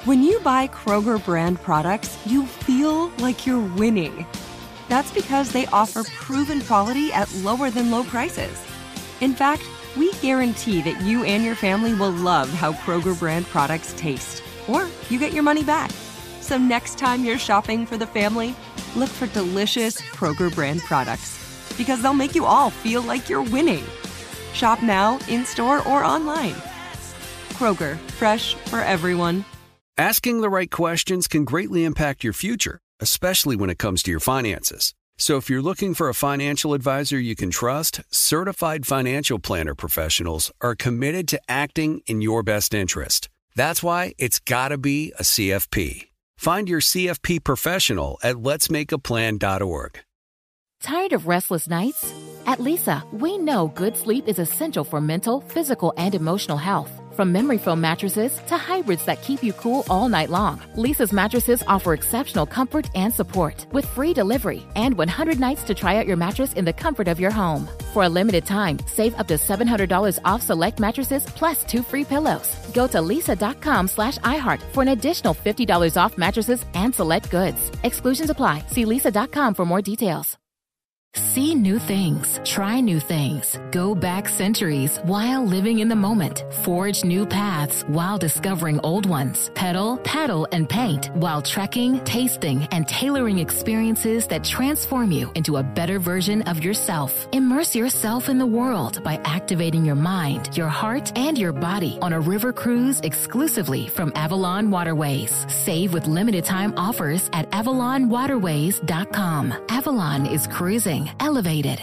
When you buy Kroger brand products, you feel like you're winning. That's because they offer proven quality at lower than low prices. In fact, we guarantee that you and your family will love how Kroger brand products taste, or you get your money back. So next time you're shopping for the family, look for delicious Kroger brand products, because they'll make you all feel like you're winning. Shop now, in-store, or online. Kroger, fresh for everyone. Asking the right questions can greatly impact your future, especially when it comes to your finances. So if you're looking for a financial advisor you can trust, certified financial planner professionals are committed to acting in your best interest. That's why it's got to be a CFP. Find your CFP professional at letsmakeaplan.org. Tired of restless nights? At Leesa, we know good sleep is essential for mental, physical, and emotional health. From memory foam mattresses to hybrids that keep you cool all night long, Leesa's mattresses offer exceptional comfort and support with free delivery and 100 nights to try out your mattress in the comfort of your home. For a limited time, save up to $700 off select mattresses plus 2 free pillows. Go to leesa.com/iHeart for an additional $50 off mattresses and select goods. Exclusions apply. See leesa.com for more details. See new things, try new things, go back centuries while living in the moment, forge new paths while discovering old ones, pedal, paddle, and paint while trekking, tasting, and tailoring experiences that transform you into a better version of yourself. Immerse yourself in the world by activating your mind, your heart, and your body on a river cruise exclusively from Avalon Waterways. Save with limited time offers at AvalonWaterways.com. Avalon is cruising elevated.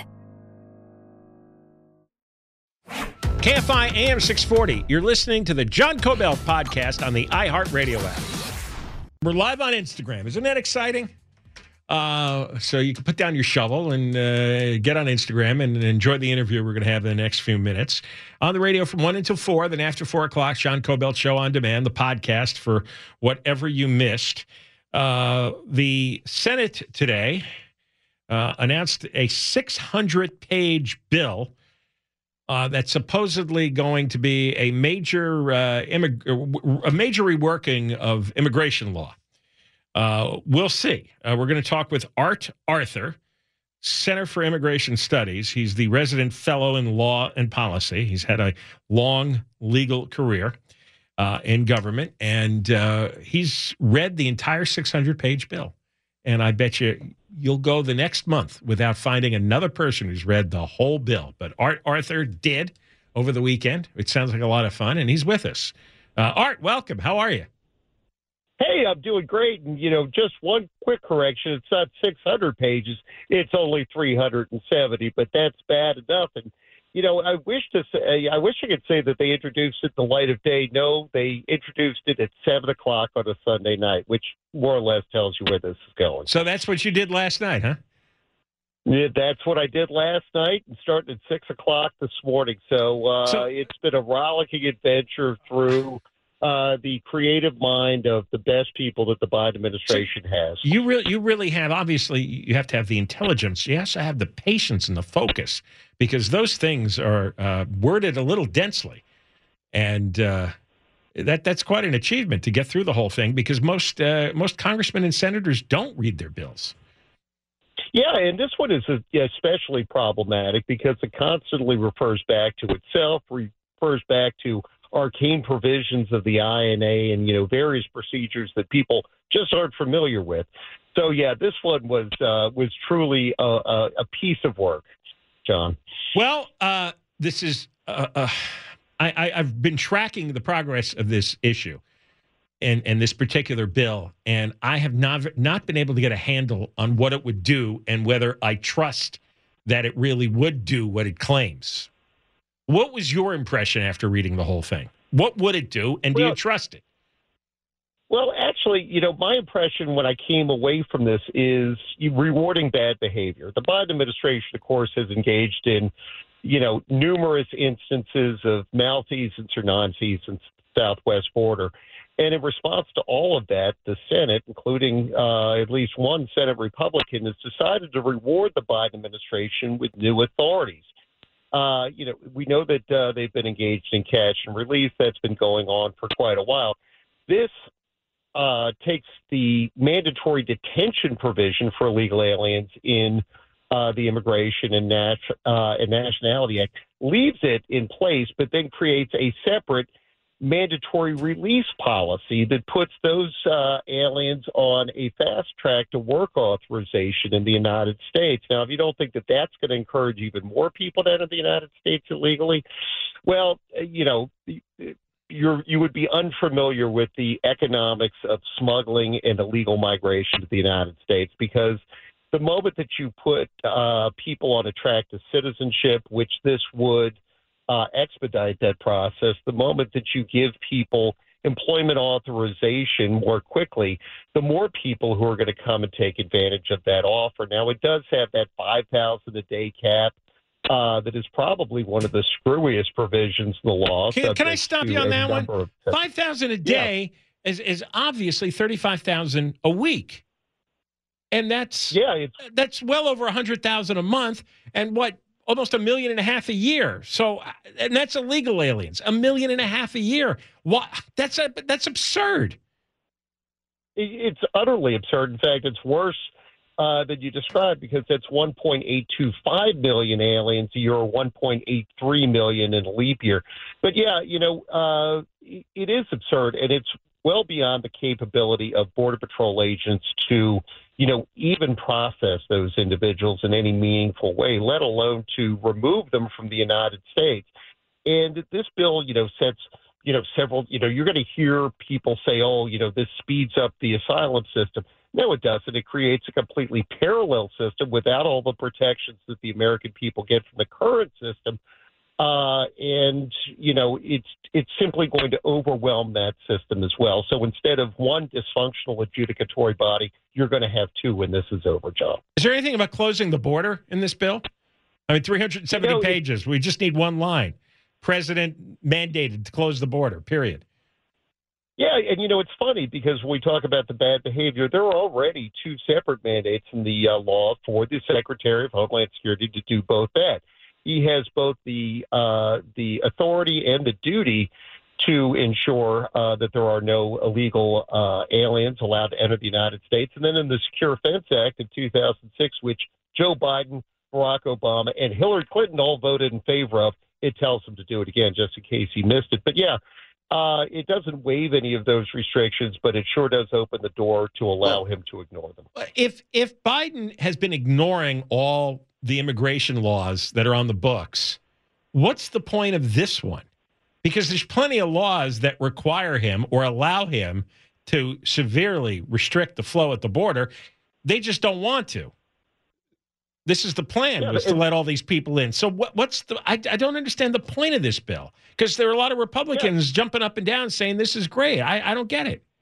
KFI AM 640. You're listening to the John Kobylt podcast on the iHeartRadio app. We're live on Instagram. Isn't that exciting? So you can put down your shovel and get on Instagram and enjoy the interview we're going to have in the next few minutes. On the radio from 1 until 4, then after 4 o'clock, John Kobylt Show on Demand, the podcast for whatever you missed. The Senate today announced a 600-page bill that's supposedly going to be a major reworking of immigration law. We'll see. We're going to talk with Art Arthur, Center for Immigration Studies. He's the resident fellow in law and policy. He's had a long legal career in government, and he's read the entire 600-page bill. And I bet you'll go the next month without finding another person who's read the whole bill. But Art Arthur did over the weekend. It sounds like a lot of fun, and he's with us. Art, welcome. How are you? Hey, I'm doing great. And, just one quick correction. It's not 600 pages. It's only 370, but that's bad enough. And, I wish I could say that they introduced it in the light of day. No, they introduced it at 7 o'clock on a Sunday night, which more or less tells you where this is going. So that's what you did last night, huh? Yeah, that's what I did last night and started at 6 o'clock this morning. So it's been a rollicking adventure through the creative mind of the best people that the Biden administration has. You really have, obviously, you have to have the intelligence. You also have the patience and the focus, because those things are worded a little densely. And that's quite an achievement to get through the whole thing, because most congressmen and senators don't read their bills. Yeah, and this one is especially problematic because it constantly refers back to itself, refers back to arcane provisions of the INA and, various procedures that people just aren't familiar with. So, yeah, this one was truly a piece of work, John. Well, this is I've been tracking the progress of this issue and this particular bill, and I have not been able to get a handle on what it would do and whether I trust that it really would do what it claims. What was your impression after reading the whole thing? What would it do, and do you trust it? Well, actually, my impression when I came away from this is rewarding bad behavior. The Biden administration, of course, has engaged in, numerous instances of malfeasance or nonfeasance at the southwest border. And in response to all of that, the Senate, including at least one Senate Republican, has decided to reward the Biden administration with new authorities. We know that they've been engaged in catch and release. That's been going on for quite a while. This takes the mandatory detention provision for illegal aliens in the Immigration and Nationality Act, leaves it in place, but then creates a separate mandatory release policy that puts those aliens on a fast track to work authorization in the United States. Now, if you don't think that that's going to encourage even more people to enter the United States illegally, well, you would be unfamiliar with the economics of smuggling and illegal migration to the United States, because the moment that you put people on a track to citizenship, which this would expedite that process, the moment that you give people employment authorization more quickly, the more people who are going to come and take advantage of that offer. Now, it does have that $5,000 a day cap. That is probably one of the screwiest provisions in the law. Can I stop you on that one? $5,000 a day is obviously $35,000 a week, and that's well over $100,000 a month, and almost $1.5 million a year. So, and that's illegal aliens, $1.5 million a year. What? That's absurd. It's utterly absurd. In fact, it's worse that you described, because that's 1.825 million aliens a year, or 1.83 million in a leap year. But it is absurd, and it's well beyond the capability of Border Patrol agents to, even process those individuals in any meaningful way, let alone to remove them from the United States. And this bill, sets, several, you're going to hear people say, this speeds up the asylum system. No, it doesn't. It creates a completely parallel system without all the protections that the American people get from the current system. It's simply going to overwhelm that system as well. So instead of one dysfunctional adjudicatory body, you're going to have two when this is over, John. Is there anything about closing the border in this bill? 370 pages. We just need one line. President mandated to close the border, period. Yeah, and it's funny, because when we talk about the bad behavior, there are already two separate mandates in the law for the Secretary of Homeland Security to do both that. He has both the authority and the duty to ensure that there are no illegal aliens allowed to enter the United States. And then in the Secure Fence Act of 2006, which Joe Biden, Barack Obama, and Hillary Clinton all voted in favor of, it tells him to do it again, just in case he missed it. But yeah, it doesn't waive any of those restrictions, but it sure does open the door to allow him to ignore them. If Biden has been ignoring all the immigration laws that are on the books, what's the point of this one? Because there's plenty of laws that require him or allow him to severely restrict the flow at the border. They just don't want to. This is the plan, was to let all these people in. So what's the? I don't understand the point of this bill, because there are a lot of Republicans jumping up and down saying this is great. I don't get it.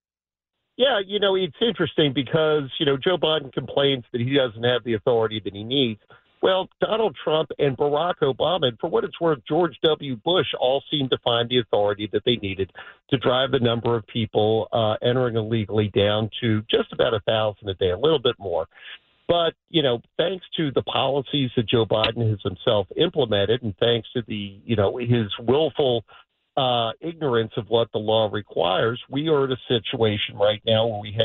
Yeah, it's interesting because, Joe Biden complains that he doesn't have the authority that he needs. Well, Donald Trump and Barack Obama, and for what it's worth, George W. Bush, all seemed to find the authority that they needed to drive the number of people entering illegally down to just about 1,000 a day, a little bit more. But, thanks to the policies that Joe Biden has himself implemented, and thanks to his willful ignorance of what the law requires, we are in a situation right now where we had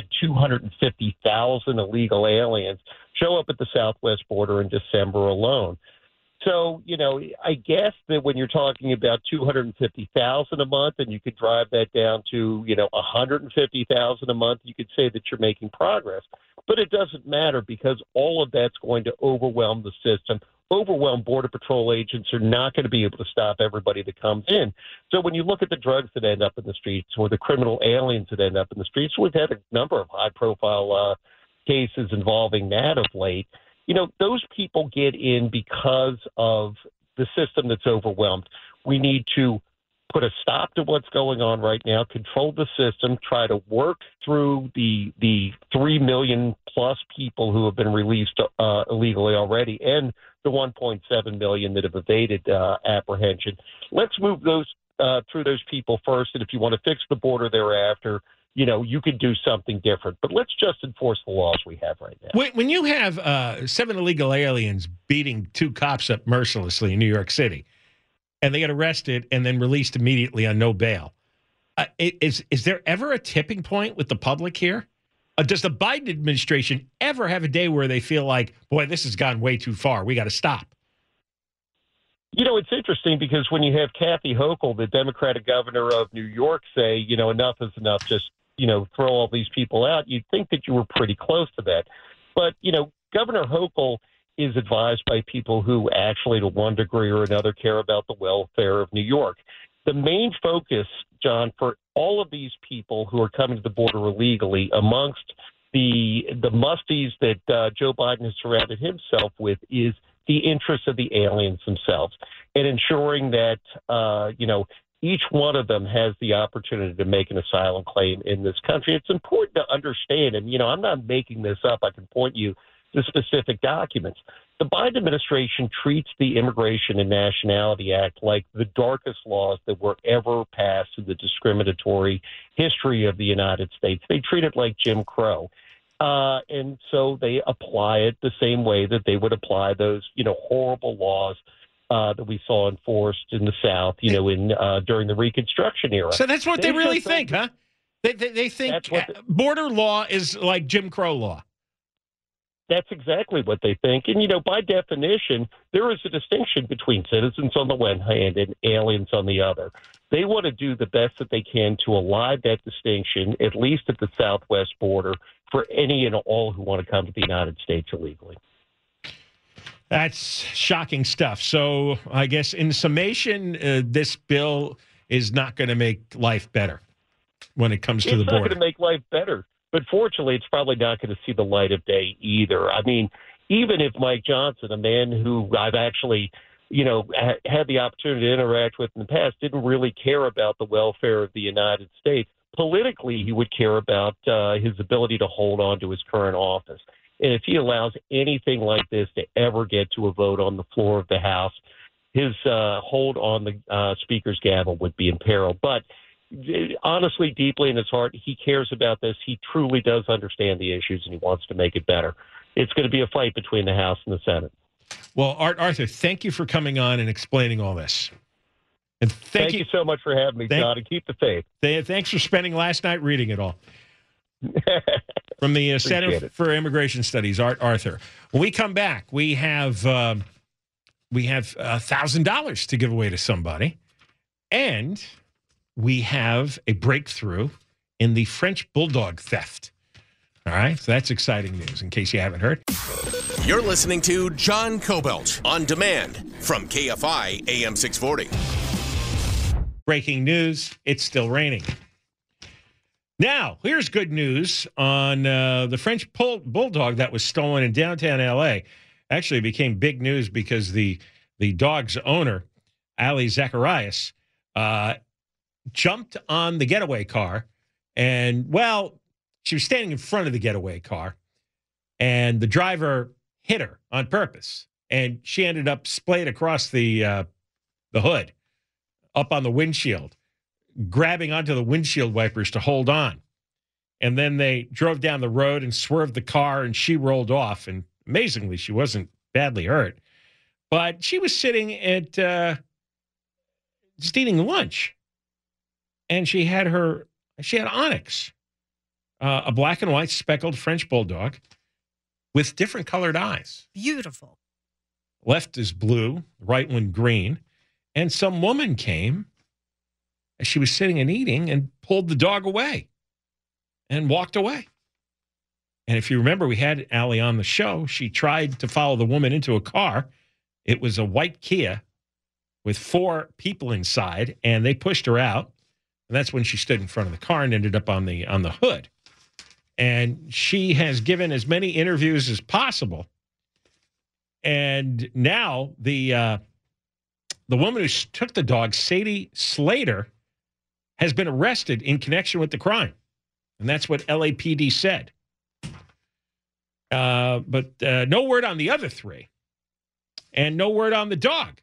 250,000 illegal aliens show up at the southwest border in December alone. So, I guess that when you're talking about 250,000 a month and you could drive that down to, 150,000 a month, you could say that you're making progress. But it doesn't matter, because all of that's going to overwhelm the system. Overwhelmed Border Patrol agents are not going to be able to stop everybody that comes in. So when you look at the drugs that end up in the streets, or the criminal aliens that end up in the streets, we've had a number of high-profile cases involving that of late. Those people get in because of the system that's overwhelmed. We need to put a stop to what's going on right now, control the system, try to work through the 3 million plus people who have been released illegally already, and the 1.7 million that have evaded apprehension. Let's move those through those people first, and if you want to fix the border thereafter, you could do something different. But let's just enforce the laws we have right now. When you have 7 illegal aliens beating 2 cops up mercilessly in New York City, and they get arrested and then released immediately on no bail, Is there ever a tipping point with the public here? Does the Biden administration ever have a day where they feel like, boy, this has gone way too far, we got to stop? It's interesting because when you have Kathy Hochul, the Democratic governor of New York, say, enough is enough, just, throw all these people out, you'd think that you were pretty close to that. But, Governor Hochul is advised by people who actually, to one degree or another, care about the welfare of New York. The main focus, John, for all of these people who are coming to the border illegally, amongst the musties that Joe Biden has surrounded himself with, is the interests of the aliens themselves and ensuring that, each one of them has the opportunity to make an asylum claim in this country. It's important to understand, and, I'm not making this up. I can point you to specific documents. The Biden administration treats the Immigration and Nationality Act like the darkest laws that were ever passed in the discriminatory history of the United States. They treat it like Jim Crow. And so they apply it the same way that they would apply those, horrible laws that we saw enforced in the South, during the Reconstruction era. So that's what they really think, huh? They think border law is like Jim Crow law. That's exactly what they think. And, by definition, there is a distinction between citizens on the one hand and aliens on the other. They want to do the best that they can to align that distinction, at least at the southwest border, for any and all who want to come to the United States illegally. That's shocking stuff. So I guess in summation, this bill is not going to make life better when it comes to the border. It's not going to make life better. But fortunately, it's probably not going to see the light of day either. I mean, even if Mike Johnson, a man who I've actually, had the opportunity to interact with in the past, didn't really care about the welfare of the United States, politically, he would care about his ability to hold on to his current office. And if he allows anything like this to ever get to a vote on the floor of the House, his hold on the Speaker's gavel would be imperiled. But honestly, deeply in his heart, he cares about this. He truly does understand the issues, and he wants to make it better. It's going to be a fight between the House and the Senate. Well, Arthur, thank you for coming on and explaining all this. And thank you so much for having me, John, and keep the faith. Thanks for spending last night reading it all. From the Center for Immigration Studies, Arthur. When we come back, we have $1,000 to give away to somebody, and we have a breakthrough in the French bulldog theft. All right, so that's exciting news, in case you haven't heard. You're listening to John Kobylt on demand from KFI AM 640. Breaking news, it's still raining. Now, here's good news on the French bulldog that was stolen in downtown L.A. Actually, it became big news because the dog's owner, Ali Zacharias, jumped on the getaway car, and, well, she was standing in front of the getaway car, and the driver hit her on purpose, and she ended up splayed across the hood, up on the windshield, grabbing onto the windshield wipers to hold on. And then they drove down the road and swerved the car, and she rolled off, and amazingly, she wasn't badly hurt. But she was sitting at just eating lunch, and she had Onyx, a black and white speckled French bulldog with different colored eyes. Beautiful. Left is blue, right one green. And some woman came as she was sitting and eating and pulled the dog away and walked away. And if you remember, we had Allie on the show. She tried to follow the woman into a car. It was a white Kia with 4 people inside, and they pushed her out. And that's when she stood in front of the car and ended up on the hood. And she has given as many interviews as possible. And now the woman who took the dog, Sadie Slater, has been arrested in connection with the crime. And that's what LAPD said. But no word on the other 3. And no word on the dog.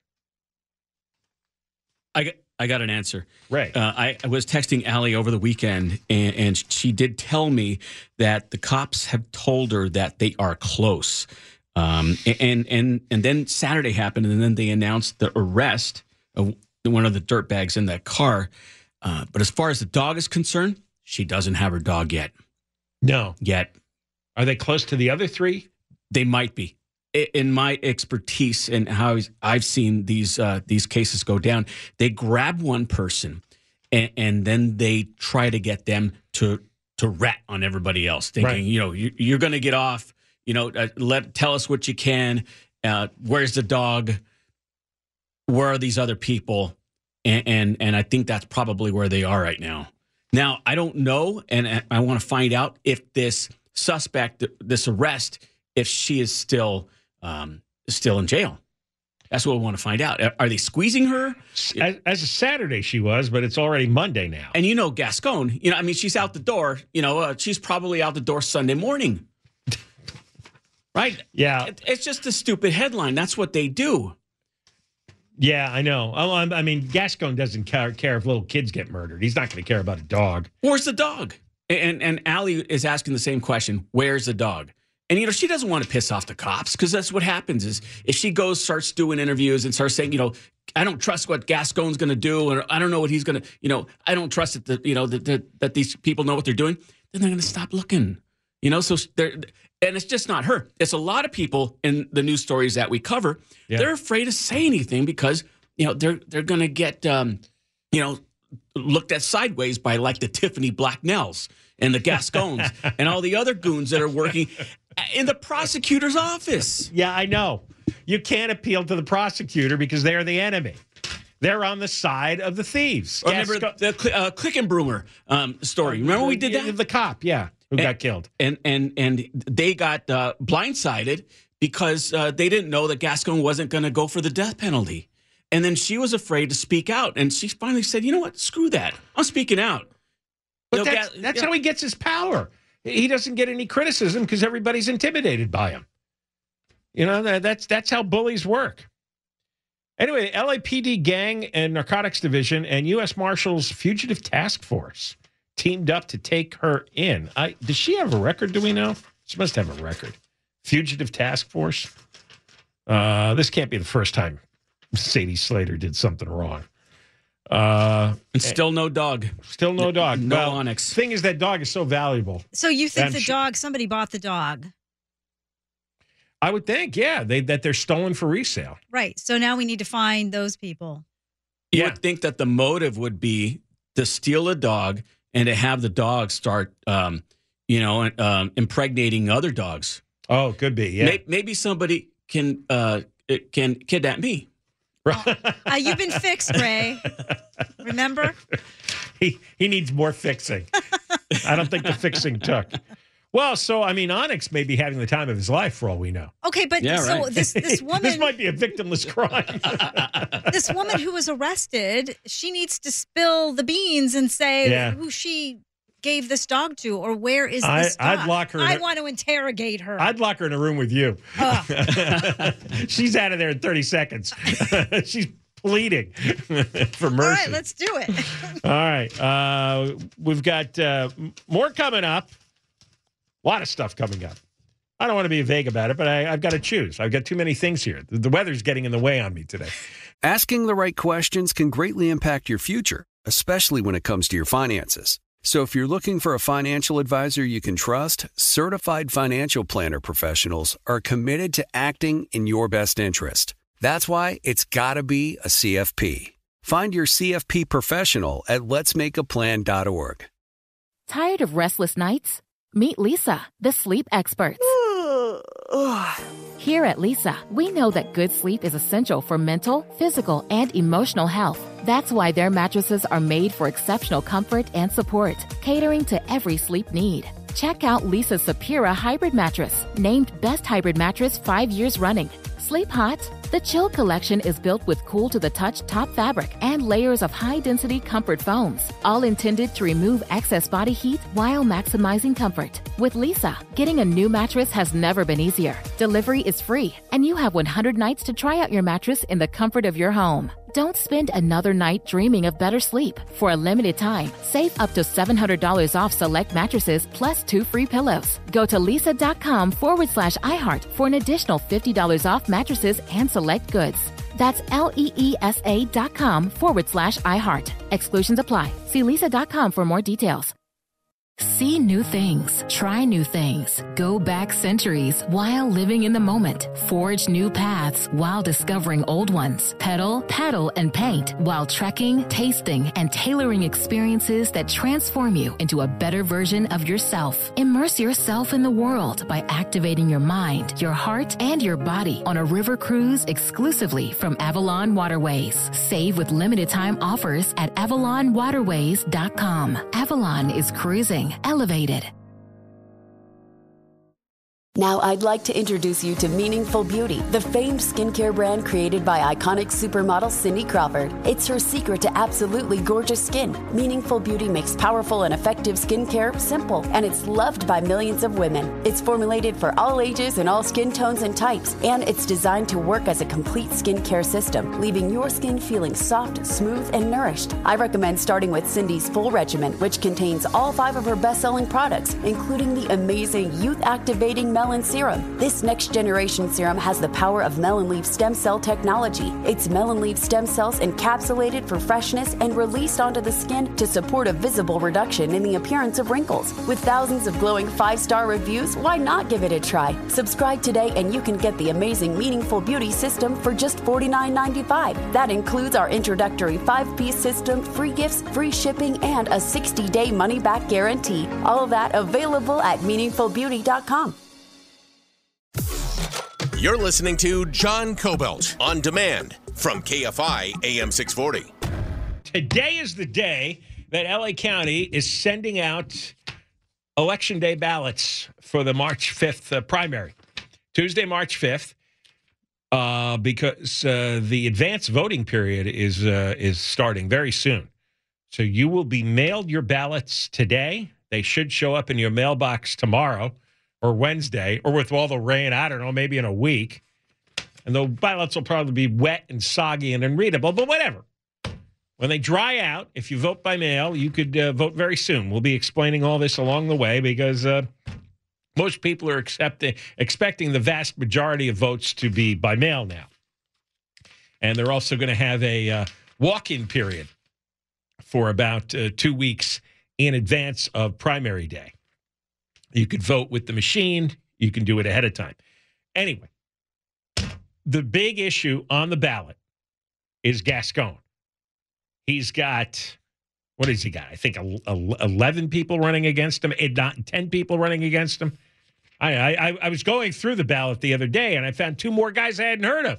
I got an answer. Right. I was texting Allie over the weekend, and she did tell me that the cops have told her that they are close. And then Saturday happened, and then they announced the arrest of one of the dirtbags in that car. But as far as the dog is concerned, she doesn't have her dog yet. No. Yet. Are they close to the other three? They might be. In my expertise and how I've seen these cases go down, they grab one person and then they try to get them to rat on everybody else, thinking, you're going to get off. Tell us what you can. Where's the dog? Where are these other people? And I think that's probably where they are right now. Now, I don't know, and I want to find out if this suspect, this arrest, if she is still in jail. That's what we want to find out. Are they squeezing her? As a Saturday she was, but it's already Monday now. And Gascon, she's out the door. She's probably out the door Sunday morning. Right? Yeah. It's just a stupid headline. That's what they do. Yeah, I know. I mean, Gascon doesn't care if little kids get murdered. He's not going to care about a dog. Where's the dog? And Allie is asking the same question. Where's the dog? And, she doesn't want to piss off the cops because that's what happens is if she starts doing interviews and starts saying, I don't trust what Gascon's going to do, or I don't know what he's going to, I don't trust that these people know what they're doing, then they're going to stop looking, so and it's just not her. It's a lot of people in the news stories that we cover. Yeah. They're afraid to say anything because, they're going to get, looked at sideways by like the Tiffany Blacknells and the Gascons and all the other goons that are working in the prosecutor's office. Yeah, I know. You can't appeal to the prosecutor because they're the enemy. They're on the side of the thieves. Remember the Klickenbrummer story? Remember we did that? The cop, yeah, who got killed. And they got blindsided because they didn't know that Gascon wasn't going to go for the death penalty. And then she was afraid to speak out. And she finally said, you know what? Screw that. I'm speaking out. But that's how he gets his power. He doesn't get any criticism because everybody's intimidated by him. That's how bullies work. Anyway, the LAPD gang and narcotics division and U.S. Marshals Fugitive Task Force teamed up to take her in. Does she have a record, do we know? She must have a record. Fugitive Task Force. This can't be the first time Sadie Slater did something wrong. And still no dog. Still no dog. No Onyx. The thing is, that dog is so valuable. So you think somebody bought the dog? I would think, yeah, that they're stolen for resale. Right. So now we need to find those people. You would think that the motive would be to steal a dog and to have the dog start, impregnating other dogs. Oh, could be, yeah. Maybe somebody can kidnap me. You've been fixed, Ray. Remember? He needs more fixing. I don't think the fixing took. Well, so, Onyx may be having the time of his life for all we know. Okay, but this woman... This might be a victimless crime. This woman who was arrested, she needs to spill the beans and say who she gave this dog to or where is this dog. I'd lock her. I want to interrogate her. I'd lock her in a room with you. She's out of there in 30 seconds. She's pleading for mercy. All right, let's do it. All right. We've got more coming up. A lot of stuff coming up. I don't want to be vague about it, but I've got to choose. I've got too many things here. The weather's getting in the way on me today. Asking the right questions can greatly impact your future, especially when it comes to your finances. So if you're looking for a financial advisor you can trust, certified financial planner professionals are committed to acting in your best interest. That's why it's got to be a CFP. Find your CFP professional at letsmakeaplan.org. Tired of restless nights? Meet Lisa, the sleep expert. Here at Lisa, we know that good sleep is essential for mental, physical, and emotional health. That's why their mattresses are made for exceptional comfort and support, catering to every sleep need. Check out Lisa's Sapira Hybrid Mattress, named Best Hybrid Mattress 5 years running. Sleep hot? The Chill Collection is built with cool-to-the-touch top fabric and layers of high-density comfort foams, all intended to remove excess body heat while maximizing comfort. With Lisa, getting a new mattress has never been easier. Delivery is free, and you have 100 nights to try out your mattress in the comfort of your home. Don't spend another night dreaming of better sleep. For a limited time, save up to $700 off select mattresses plus 2 free pillows. Go to leesa.com/iHeart for an additional $50 off mattresses and select goods. That's LEESA.com/iHeart. Exclusions apply. See leesa.com for more details. See new things, try new things, go back centuries while living in the moment, forge new paths while discovering old ones, pedal, paddle, and paint while trekking, tasting, and tailoring experiences that transform you into a better version of yourself. Immerse yourself in the world by activating your mind, your heart, and your body on a river cruise exclusively from Avalon Waterways. Save with limited time offers at AvalonWaterways.com. Avalon is cruising elevated. Now I'd like to introduce you to Meaningful Beauty, the famed skincare brand created by iconic supermodel Cindy Crawford. It's her secret to absolutely gorgeous skin. Meaningful Beauty makes powerful and effective skincare simple, and it's loved by millions of women. It's formulated for all ages and all skin tones and types, and it's designed to work as a complete skincare system, leaving your skin feeling soft, smooth, and nourished. I recommend starting with Cindy's full regimen, which contains all 5 of her best-selling products, including the amazing youth-activating Melon Serum. This next-generation serum has the power of melon leaf stem cell technology. It's melon leaf stem cells encapsulated for freshness and released onto the skin to support a visible reduction in the appearance of wrinkles. With thousands of glowing 5-star reviews, why not give it a try? Subscribe today and you can get the amazing Meaningful Beauty system for just $49.95. That includes our introductory 5-piece system, free gifts, free shipping, and a 60-day money-back guarantee. All of that available at meaningfulbeauty.com. You're listening to John Kobylt on demand from KFI AM 640. Today is the day that LA County is sending out Election Day ballots for the March 5th primary. Tuesday, March 5th, because the advanced voting period is starting very soon. So you will be mailed your ballots today. They should show up in your mailbox tomorrow or Wednesday, or with all the rain, I don't know, maybe in a week. And the ballots will probably be wet and soggy and unreadable, but whatever. When they dry out, if you vote by mail, you could vote very soon. We'll be explaining all this along the way because most people are expecting the vast majority of votes to be by mail now. And they're also going to have a walk-in period for about 2 weeks in advance of primary day. You could vote with the machine. You can do it ahead of time. Anyway, the big issue on the ballot is Gascon. He's got, what has he got? I think 11 people running against him, 10 people running against him. I was going through the ballot the other day, and I found 2 more guys I hadn't heard of.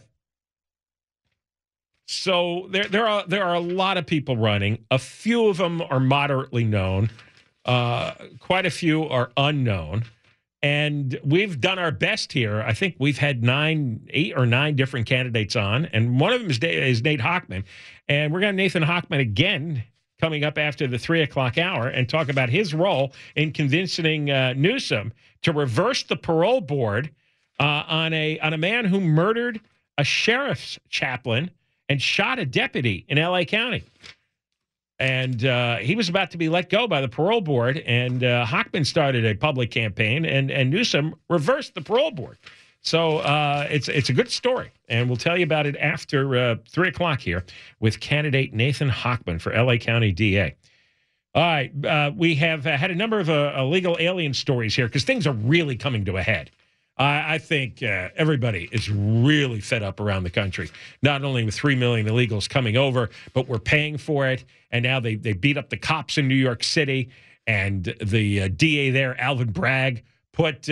So there are a lot of people running. A few of them are moderately known. Quite a few are unknown. And we've done our best here. I think we've had 8 or 9 different candidates on, and one of them is Nate Hochman. And we're going to Nathan Hochman again coming up after the 3 o'clock hour and talk about his role in convincing Newsom to reverse the parole board on a man who murdered a sheriff's chaplain and shot a deputy in L.A. County. And he was about to be let go by the parole board, and Hochman started a public campaign, and Newsom reversed the parole board. So it's a good story, and we'll tell you about it after 3 o'clock here with candidate Nathan Hochman for L.A. County DA. All right, we have had a number of illegal alien stories here because things are really coming to a head. I think everybody is really fed up around the country, not only with 3 million illegals coming over, but we're paying for it. And now they beat up the cops in New York City, and the DA there, Alvin Bragg, let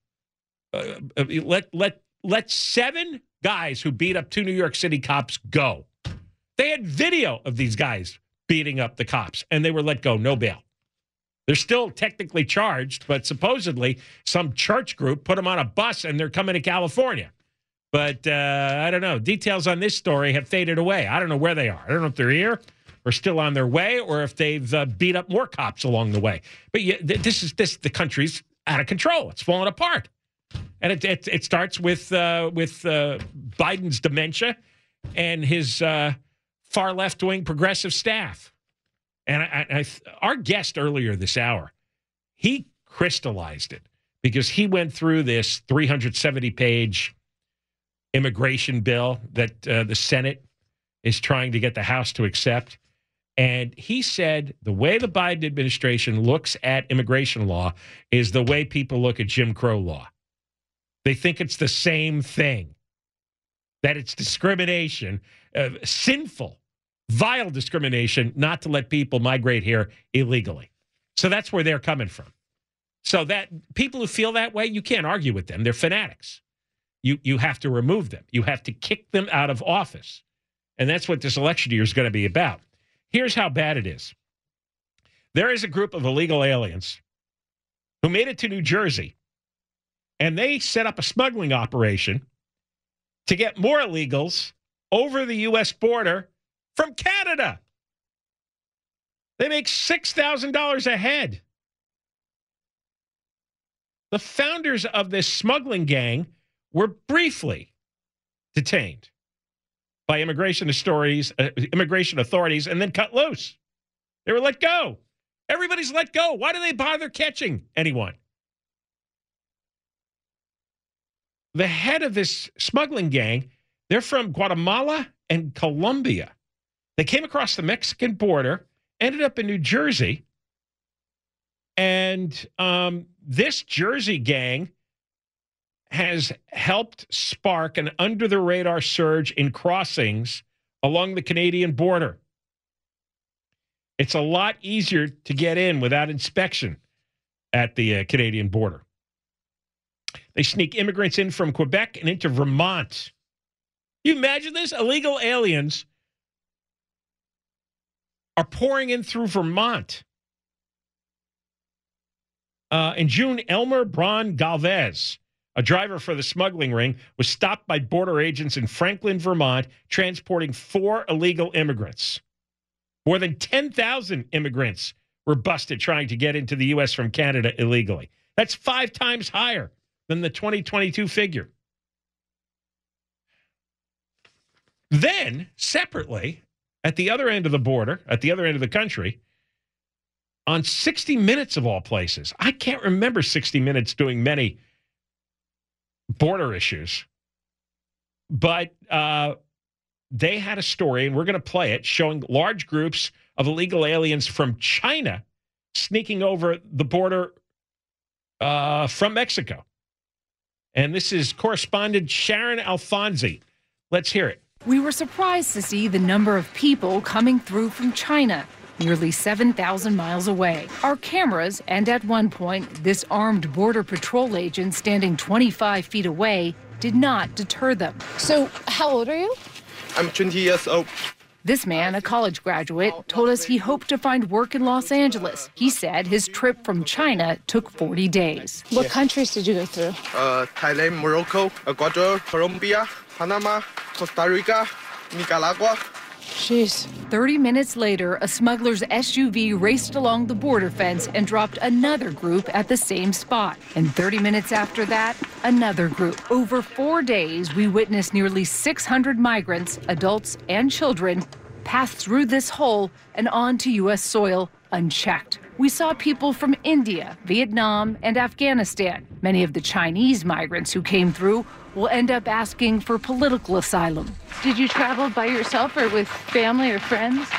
7 guys who beat up 2 New York City cops go. They had video of these guys beating up the cops, and they were let go, no bail. They're still technically charged, but supposedly some church group put them on a bus and they're coming to California. But I don't know. Details on this story have faded away. I don't know where they are. I don't know if they're here or still on their way or if they've beat up more cops along the way. But the country's out of control. It's falling apart. And it starts with Biden's dementia and his far left-wing progressive staff. And our guest earlier this hour, he crystallized it because he went through this 370-page immigration bill that the Senate is trying to get the House to accept. And he said the way the Biden administration looks at immigration law is the way people look at Jim Crow law. They think it's the same thing, that it's discrimination, sinful, vile discrimination not to let people migrate here illegally. So that's where they're coming from. So that people who feel that way, you can't argue with them. They're fanatics. You have to remove them. You have to kick them out of office. And that's what this election year is going to be about. Here's how bad it is. There is a group of illegal aliens who made it to New Jersey, and they set up a smuggling operation to get more illegals over the U.S. border from Canada. They make $6,000 a head. The founders of this smuggling gang were briefly detained by immigration authorities and then cut loose. They were let go. Everybody's let go. Why do they bother catching anyone? The head of this smuggling gang, they're from Guatemala and Colombia. They came across the Mexican border, ended up in New Jersey, and this Jersey gang has helped spark an under-the-radar surge in crossings along the Canadian border. It's a lot easier to get in without inspection at the Canadian border. They sneak immigrants in from Quebec and into Vermont. You imagine this? Illegal aliens are pouring in through Vermont. In June, Elmer Braun Galvez, a driver for the smuggling ring, was stopped by border agents in Franklin, Vermont, transporting 4 illegal immigrants. More than 10,000 immigrants were busted trying to get into the U.S. from Canada illegally. That's 5 times higher than the 2022 figure. Then, separately, at the other end of the border, at the other end of the country, on 60 Minutes of all places, I can't remember 60 Minutes doing many border issues, but they had a story, and we're going to play it, showing large groups of illegal aliens from China sneaking over the border from Mexico. And this is correspondent Sharon Alfonsi. Let's hear it. We were surprised to see the number of people coming through from China, nearly 7,000 miles away. Our cameras, and at one point, this armed Border Patrol agent standing 25 feet away, did not deter them. So, how old are you? I'm 20 years old. This man, a college graduate, told us he hoped to find work in Los Angeles. He said his trip from China took 40 days. What countries did you go through? Thailand, Morocco, Ecuador, Colombia, Panama, Costa Rica, Nicaragua. Jeez. 30 minutes later, a smuggler's SUV raced along the border fence and dropped another group at the same spot. And 30 minutes after that, another group. Over 4 days, we witnessed nearly 600 migrants, adults and children, pass through this hole and onto U.S. soil unchecked. We saw people from India, Vietnam, and Afghanistan. Many of the Chinese migrants who came through will end up asking for political asylum. Did you travel by yourself or with family or friends?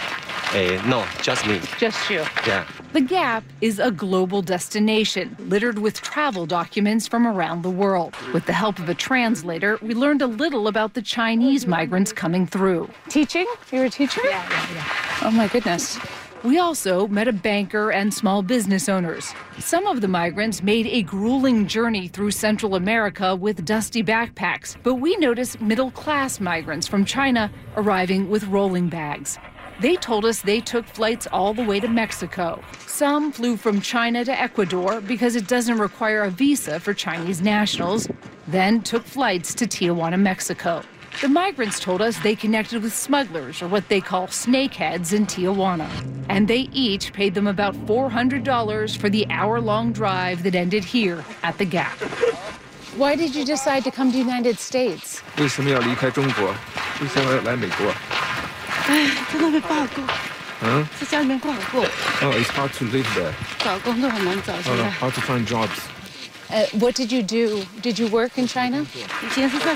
No, just me. Just you? Yeah. The Gap is a global destination littered with travel documents from around the world. With the help of a translator, we learned a little about the Chinese migrants coming through. Teaching? You're a teacher? Yeah. Oh, my goodness. We also met a banker and small business owners. Some of the migrants made a grueling journey through Central America with dusty backpacks, but we noticed middle-class migrants from China arriving with rolling bags. They told us they took flights all the way to Mexico. Some flew from China to Ecuador because it doesn't require a visa for Chinese nationals, then took flights to Tijuana, Mexico. The migrants told us they connected with smugglers, or what they call snakeheads, in Tijuana. And they each paid them about $400 for the hour-long drive that ended here at the Gap. Why did you decide to come to the United States? Oh, it's hard to live there. Hard to find jobs. What did you do? Did you work in China? I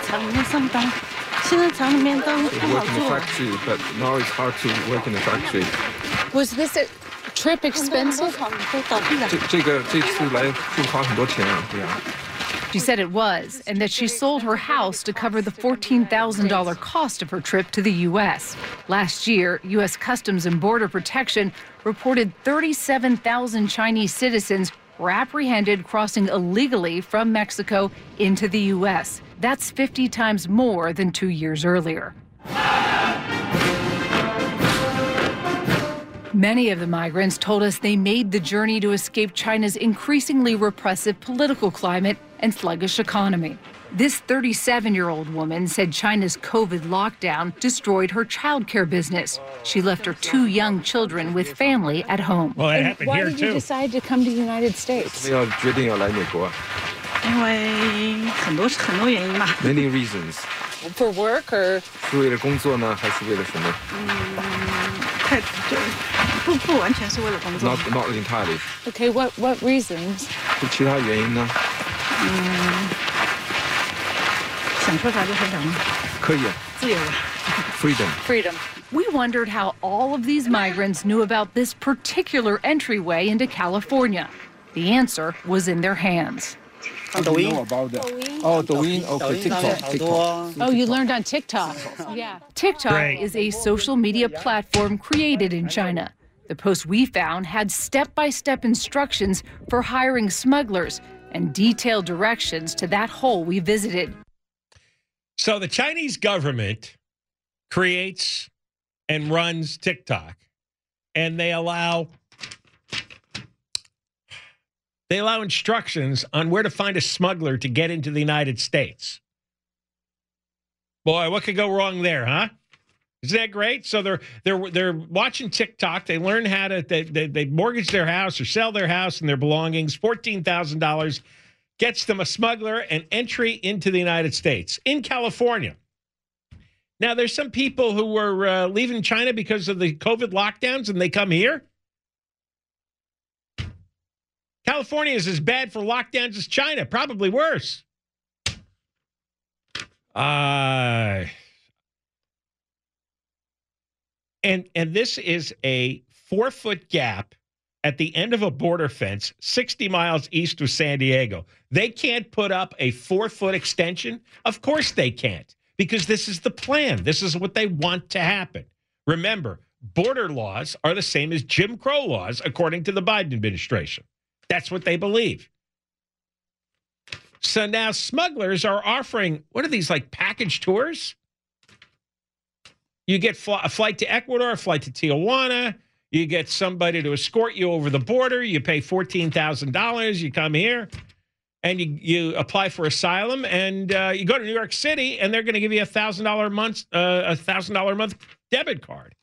work in the factory, but now it's hard to work in the factory. Was this a trip expensive? 这次来会花很多钱啊，对啊。 She said it was, and that she sold her house to cover the $14,000 cost of her trip to the U.S. Last year, U.S. Customs and Border Protection reported 37,000 Chinese citizens were apprehended crossing illegally from Mexico into the U.S. That's 50 times more than 2 years earlier. Many of the migrants told us they made the journey to escape China's increasingly repressive political climate and sluggish economy. This 37-year-old woman said China's COVID lockdown destroyed her childcare business. She left her 2 young children with family at home. Well, that happened here, too. Why did you decide to come to the United States? Many reasons. For work or? 是为了工作呢，还是为了什么？Not entirely. Okay, what reasons? 是其他原因呢？ 想说啥就说啥吗？ 可以。 自由。 Freedom. We wondered how all of these migrants knew about this particular entryway into California. The answer was in their hands. Douyin. Oh, Douyin. Okay, TikTok. Oh, you learned on TikTok. Yeah. TikTok is a social media platform created in China. The post we found had step-by-step instructions for hiring smugglers and detailed directions to that hole we visited. So the Chinese government creates and runs TikTok, and they allow instructions on where to find a smuggler to get into the United States. Boy, what could go wrong there, huh? Isn't that great? So they're watching TikTok. They learn how to they mortgage their house or sell their house and their belongings. $14,000 gets them a smuggler and entry into the United States in California. Now, there's some people who were leaving China because of the COVID lockdowns, and they come here. California is as bad for lockdowns as China, probably worse. And this is a 4-foot gap at the end of a border fence 60 miles east of San Diego. They can't put up a 4-foot extension? Of course they can't, because this is the plan. This is what they want to happen. Remember, border laws are the same as Jim Crow laws, according to the Biden administration. That's what they believe. So now smugglers are offering, what are these, like package tours? You get a flight to Ecuador, a flight to Tijuana. You get somebody to escort you over the border. You pay $14,000. You come here, and you apply for asylum, and you go to New York City, and they're going to give you a $1,000 a month debit card.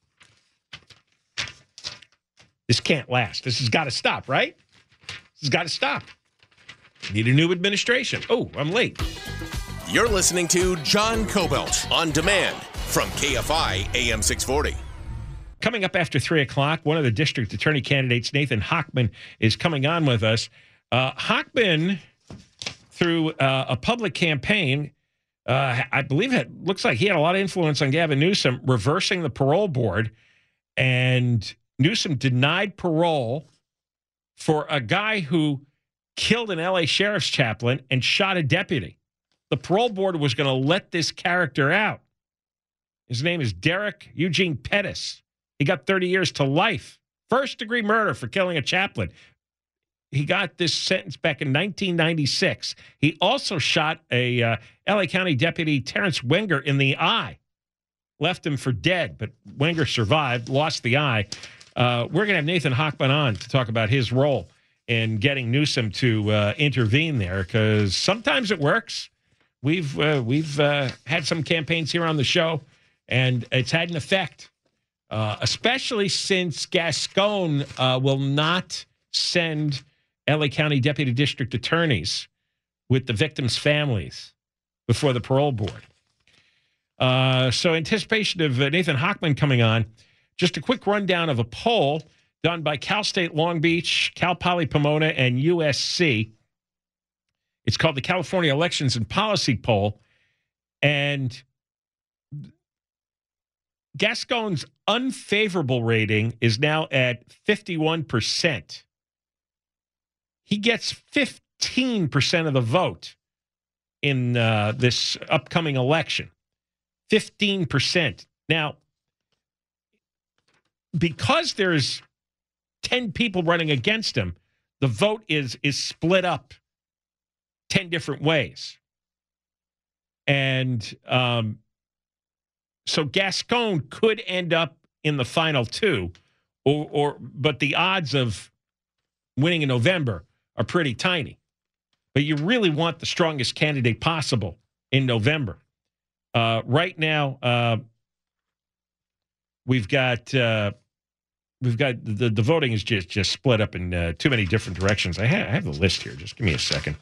This can't last. This has got to stop, right? This has got to stop. Need a new administration. Oh, I'm late. You're listening to John Kobylt on demand from KFI AM 640. Coming up after 3 o'clock, one of the district attorney candidates, Nathan Hochman, is coming on with us. Hochman, through a public campaign, I believe it looks like he had a lot of influence on Gavin Newsom reversing the parole board, and Newsom denied parole for a guy who killed an L.A. sheriff's chaplain and shot a deputy. The parole board was going to let this character out. His name is Derek Eugene Pettis. He got 30 years to life. First-degree murder for killing a chaplain. He got this sentence back in 1996. He also shot a L.A. County deputy, Terrence Wenger, in the eye. Left him for dead, but Wenger survived, lost the eye. We're going to have Nathan Hochman on to talk about his role in getting Newsom to intervene there, because sometimes it works. We've had some campaigns here on the show, and it's had an effect, especially since Gascon will not send L.A. County deputy district attorneys with the victims' families before the parole board. So anticipation of Nathan Hochman coming on. Just a quick rundown of a poll done by Cal State Long Beach, Cal Poly Pomona, and USC. It's called the California Elections and Policy Poll. And Gascon's unfavorable rating is now at 51%. He gets 15% of the vote in this upcoming election. 15%. Now, because there's 10 people running against him, the vote is split up 10 different ways. And so Gascon could end up in the final two, but the odds of winning in November are pretty tiny. But you really want the strongest candidate possible in November. Right now, we've got the voting is just split up in too many different directions. I have the list here. Just give me a second.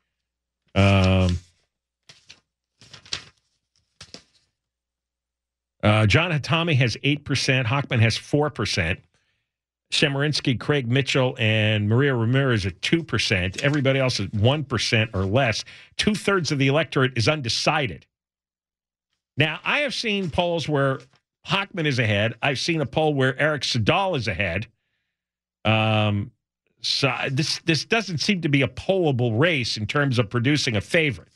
John Hatami has 8%. Hochman has 4%. Chemerinsky, Craig Mitchell, and Maria Ramirez at 2%. Everybody else is 1% or less. 2/3 of the electorate is undecided. Now, I have seen polls where Hochman is ahead. I've seen a poll where Eric Sedal is ahead. So this doesn't seem to be a pollable race in terms of producing a favorite.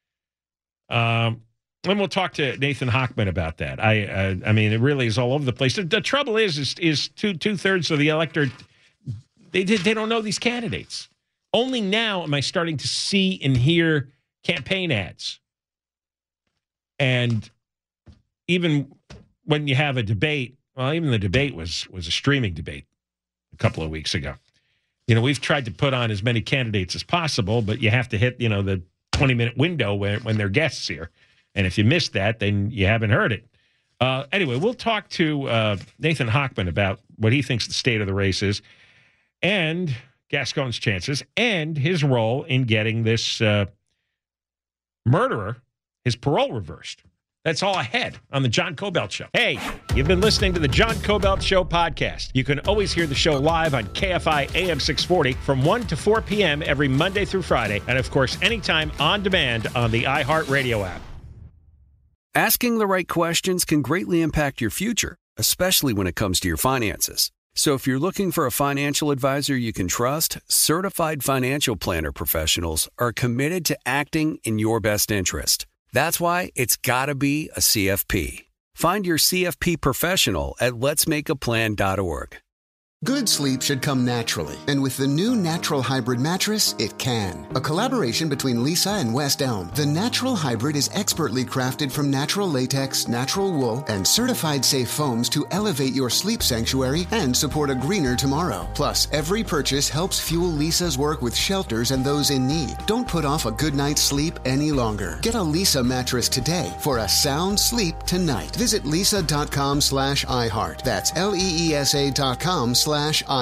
And we'll talk to Nathan Hochman about that. I mean, it really is all over the place. The trouble is 2/3 of the electorate, they don't know these candidates. Only now am I starting to see and hear campaign ads. And even when you have a debate, well, even the debate was a streaming debate a couple of weeks ago. You know, we've tried to put on as many candidates as possible, but you have to hit, the 20-minute window when they're guests here. And if you missed that, then you haven't heard it. Anyway, we'll talk to Nathan Hochman about what he thinks the state of the race is and Gascon's chances and his role in getting this murderer, his parole reversed. That's all ahead on the John Cobelt Show. Hey, you've been listening to the John Cobelt Show podcast. You can always hear the show live on KFI AM 640 from 1 to 4 p.m. every Monday through Friday. And, of course, anytime on demand on the iHeartRadio app. Asking the right questions can greatly impact your future, especially when it comes to your finances. So if you're looking for a financial advisor you can trust, certified financial planner professionals are committed to acting in your best interest. That's why it's got to be a CFP. Find your CFP professional at letsmakeaplan.org. Good sleep should come naturally, and with the new Natural Hybrid mattress, it can. A collaboration between Lisa and West Elm, the Natural Hybrid is expertly crafted from natural latex, natural wool, and certified safe foams to elevate your sleep sanctuary and support a greener tomorrow. Plus, every purchase helps fuel Lisa's work with shelters and those in need. Don't put off a good night's sleep any longer. Get a Lisa mattress today for a sound sleep tonight. Visit lisa.com/iHeart. That's LEESA.com/iHeart.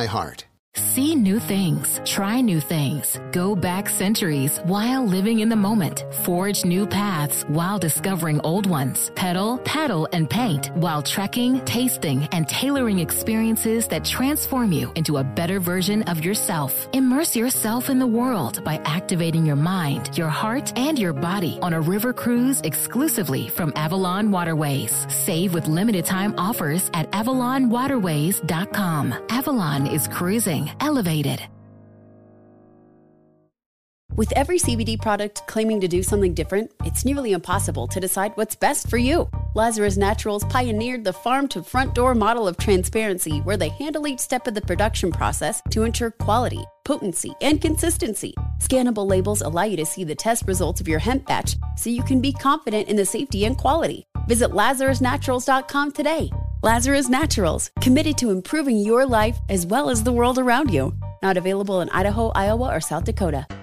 See new things, try new things, go back centuries while living in the moment, forge new paths while discovering old ones, pedal, paddle, and paint while trekking, tasting, and tailoring experiences that transform you into a better version of yourself. Immerse yourself in the world by activating your mind, your heart, and your body on a river cruise exclusively from Avalon Waterways. Save with limited time offers at AvalonWaterways.com. Avalon is cruising elevated. With every CBD product claiming to do something different, it's nearly impossible to decide what's best for you. Lazarus Naturals pioneered the farm-to-front-door model of transparency, where they handle each step of the production process to ensure quality, potency, and consistency. Scannable labels allow you to see the test results of your hemp batch, so you can be confident in the safety and quality. Visit LazarusNaturals.com today. Lazarus Naturals, committed to improving your life as well as the world around you. Not available in Idaho, Iowa, or South Dakota.